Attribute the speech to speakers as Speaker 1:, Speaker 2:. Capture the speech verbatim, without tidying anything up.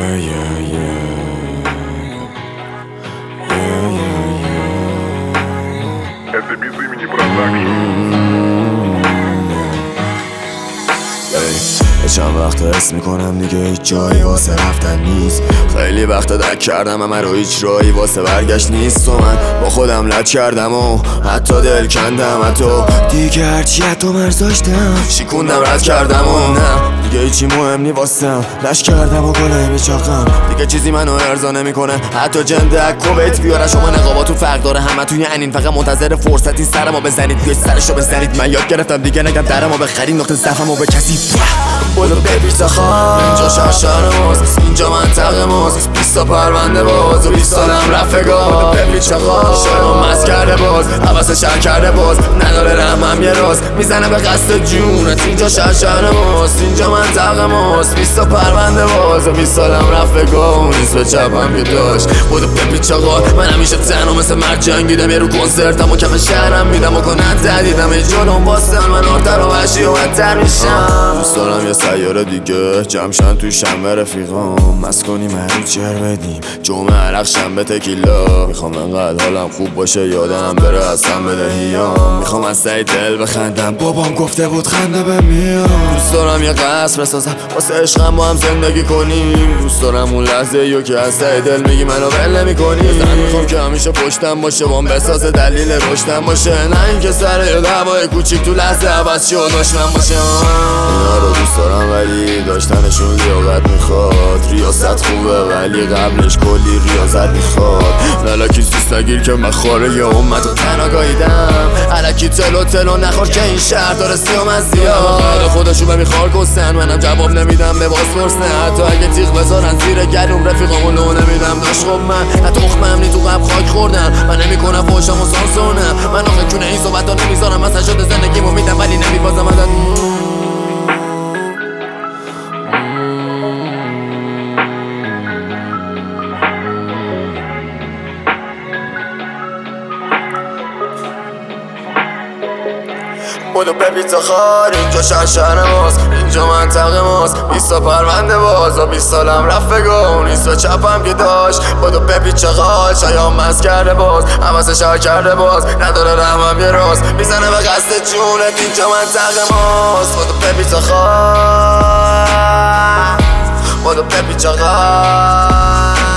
Speaker 1: Yeah, yeah, yeah. Yeah, yeah, yeah.
Speaker 2: Это безымени продакшн.
Speaker 1: چند وقت حس میکنم دیگه هیچ جایی واسه رفتن نیست. خیلی وقت دک کردم همه رو هیچ راهی واسه برگشت نیست. و من با خودم لج کردم و حتی دل کندم، حتی دیگه هرچی حتی مرزاشتم شیکوندم رد کردم و نه دیگه هیچی مهم نی واسم. لش کردم و گله میچاقم دیگه چیزی منو ارضا نمیکنه، حتی جنده کویت بیاره. شما نقاباتون فرق داره، همه توی انین فقط منتظر فرصتی سرمو بزنید، بیاید سرشو بزنید. من یاد گرفتم دیگه نگم درمو بخرید، نقطه ضعفمو به کسی بودو ببی تا خواه. اینجا شهر ماست، اینجا منطقه ماست. بیست تا پرونده باز و بیست سالم رفگاه. بودو ببی چقا شما مست کرده باز، حوث شهر کرده باز، نداره رحمم یه راز میزنه به قصد جونت. اینجا شهر ماست، اینجا منطقه ماست. بیست تا پرونده باز و بیست سالم رفگاه. اون نیست به چپم که داشت بودو ببی چقا. من همیشه تنها مثل مرد جنگیدم، یه رو کنسرتم و کف شهرم میدم و کنن تدیدم. ای جلوم باستن من آرتر و وحشی و بدتر میشم. دوست دارم یه سیاره دیگه جمشن توی شنبه رفیقام، مست کنیم هر چر بدیم جمعه عرق شنبه تکیلا. میخوام انقدر حالم خوب باشه یادم بره اصلا بدهیام. میخوام از سعی دل بخندم، بابام گفته بود خنده به میام. دوست دارم یه قصر بسازم واسه عشقم با هم زندگی کنیم. دوست دارم اون لحظه یو که از سعی دل میگی منو ول نمی‌کنی. زن میخوام که همیشه پشتم باشه، وام بسازه دلیل رشدم باشه، نه اینکه سر یه دعوای کوچیک تو لحظه عوض شه و دشمن باشه. اینا رو دوست دارم ولی داشتنشون لیاقت میخواد. ریاست خوبه ولی قبلش کلی ریاضت میخواد. لالکی سیست نگیر که من خاره یه امت رو تناگاهیدم. علکی تلو تلو نخور که این شهر داره سیام از زیاد. خودشو به میخوار کستن، منم جواب نمیدم به بازپرسنه. حتی اگه تیغ بذارن زیر گلوم رفیقامو لو نمیدم. داشت خب من نه تخمم نی تو قبل خاک خوردن. من نمیکنم فوشم و سانسونه، من آخه کونه این صحبت ها نمیذارم. مثلا شده زندگیمو میدم ولی نمیبازم ازت. بودو ببی تا خار. اینجا شهر شهر ماست، اینجا منطقه ماست. بیست تا پرونده باز و بیست سالم رفگاه. اون نیست به چپم که داشت بودو ببی چقا. شایان مست کرده باز، حوث شهر کرده باز، نداره رحمم یه راز میزنه به قصد جونت. اینجا منطقه ماست. بودو ببی تا خار، بودو ببی چقا.